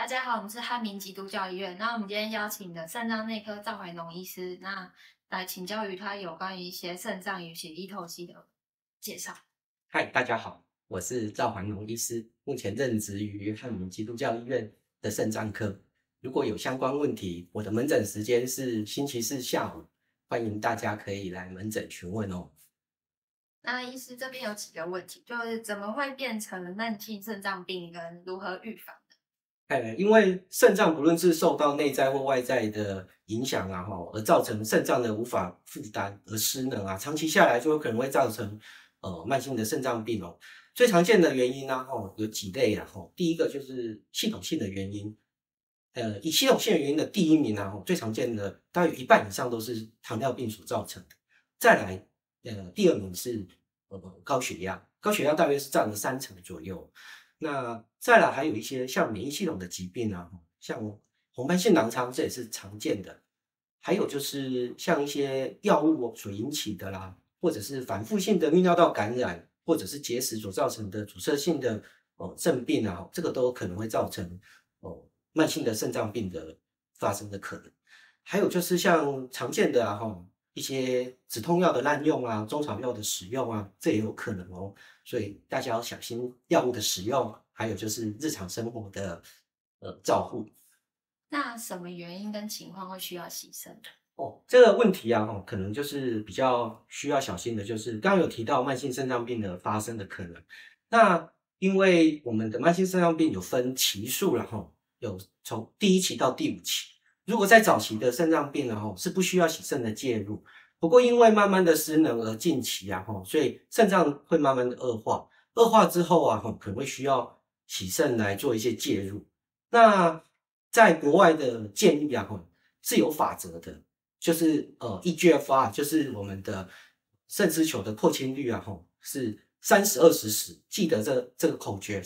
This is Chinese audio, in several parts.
家好，我们是汉民基督教医院。那我们今天邀请的肾脏内科赵怀农医师，来请教于他有关于一些肾脏与血液透析的介绍。 嗨，大家好，我是赵环龙医师，目前任职于汉民基督教医院的肾脏科。如果有相关问题，我的门诊时间是星期四下午，欢迎大家可以来门诊询问哦。 那医师这边有几个问题，就是怎么会变成慢性肾脏病，跟如何预防的？ 因为肾脏不论是受到内在或外在的影响啊，而造成肾脏的无法负担而失能啊，长期下来就有可能会造成慢性的肾脏病哦。最常见的原因啊，有几类啊，第一个就是系统性的原因，以系统性的原因的第一名啊，最常见的大约有一半以上都是糖尿病所造成的。再来，第二名是高血压，高血压大约是占了30%左右。那再来还有一些像免疫系统的疾病啊，像红斑性狼疮，这也是常见的。还有就是像一些药物所引起的啦，或者是反复性的泌尿道感染，或者是结石所造成的阻塞性的肾病啊，这个都有可能会造成慢性的肾脏病的发生的可能。还有就是像常见的一些止痛药的滥用啊，中草药的使用啊，这也有可能哦。所以大家要小心药物的使用，还有就是日常生活的照护。 那什么原因跟情况会需要洗肾？ 这个问题啊，可能就是比较需要小心的，就是刚刚有提到慢性肾脏病的发生的可能。那因为我们的慢性肾脏病有分期数了有从第1期到第5期。如果在早期的肾脏病是不需要洗肾的介入。不过因为慢慢的失能而近期啊，所以肾脏会慢慢的恶化，恶化之后啊，可能会需要洗肾来做一些介入。那在国外的建议啊，是有法则的，就是eGFR 就是我们的肾丝球的扩清率啊，是30-20-10，记得这个口诀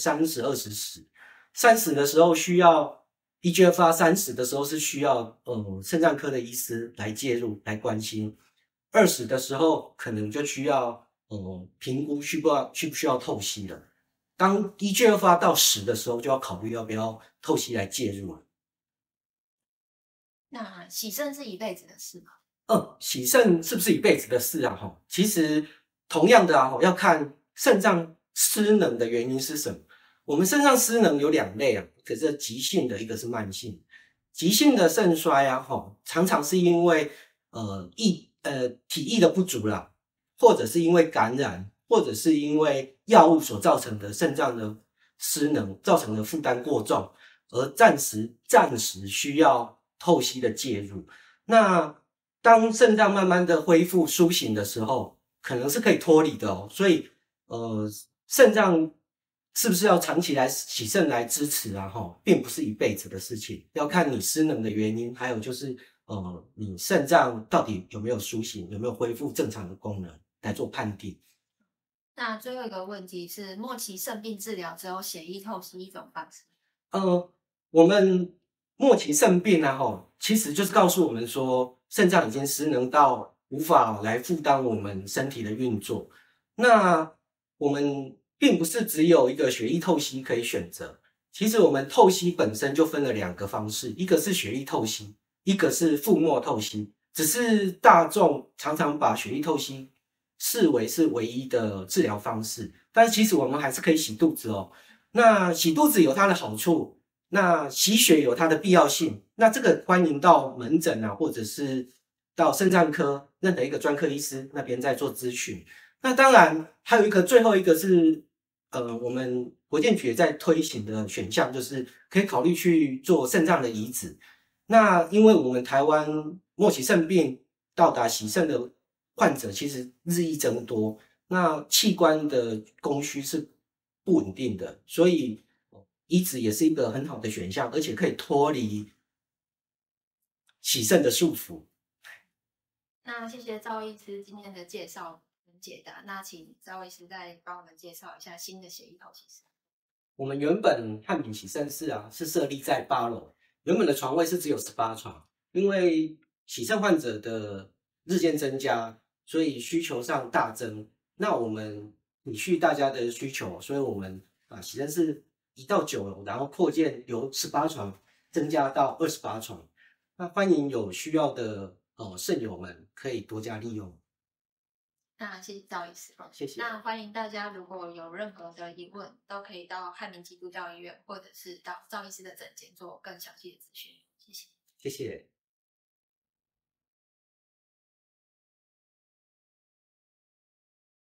30-20-10。30的时候需要 eGFR 30的时候是需要肾脏科的医师来介入来关心。20的时候可能就需要评估需不需要透析了。当 eGFR 到10的时候，就要考虑要不要透析来介入了。 那洗肾是一辈子的事吗？ 洗肾是不是一辈子的事啊？其实同样的要看肾脏失能的原因是什么。我们肾脏失能有2类啊，一个是急性的，一个是慢性。急性的肾衰啊，常常是因为体液的不足啦，或者是因为感染，或者是因为药物所造成的肾脏的失能，造成的负担过重，而暂时需要透析的介入。那当肾脏慢慢的恢复苏醒的时候，可能是可以脱离的哦。所以肾脏是不是要长期来洗肾来支持啊？并不是一辈子的事情，要看你失能的原因，还有就是你肾脏到底有没有苏醒，有没有恢复正常的功能来做判定。 那最后一个问题是，末期肾病治疗只有血液透析一种方式。 我们末期肾病啊，其实就是告诉我们说，肾脏已经失能到无法来负担我们身体的运作。那我们并不是只有一个血液透析可以选择，其实我们透析本身就分了2个方式，一个是血液透析，一个是腹膜透析。只是大众常常把血液透析视为是唯一的治疗方式，但是其实我们还是可以洗肚子哦。那洗肚子有它的好处，那洗血有它的必要性，那这个欢迎到门诊啊，或者是到肾脏科任何一个专科医师那边在做咨询。那当然还有最后一个是我们国健局也在推行的选项，就是可以考虑去做肾脏的移植。那因为我们台湾末期肾病到达洗肾的患者其实日益增多，那器官的供需是不稳定的，所以移植也是一个很好的选项，而且可以脱离洗肾的束缚。 那谢谢赵医师今天的介绍跟解答。那请赵医师再帮我们介绍一下新的血液透析室。 我们原本汉民洗肾室啊是设立在8楼，原本的床位是只有18床，因为洗肾患者的日渐增加，所以需求上大增。那我们体恤大家的需求，所以我们把洗肾室移到9楼，然后扩建由18床增加到28床。那欢迎有需要的肾友们可以多加利用。 那谢谢赵医师。 谢谢。 那欢迎大家如果有任何的疑问，都可以到汉民基督教医院或者是到赵医师的诊间做更详细的咨询。谢谢。 谢谢。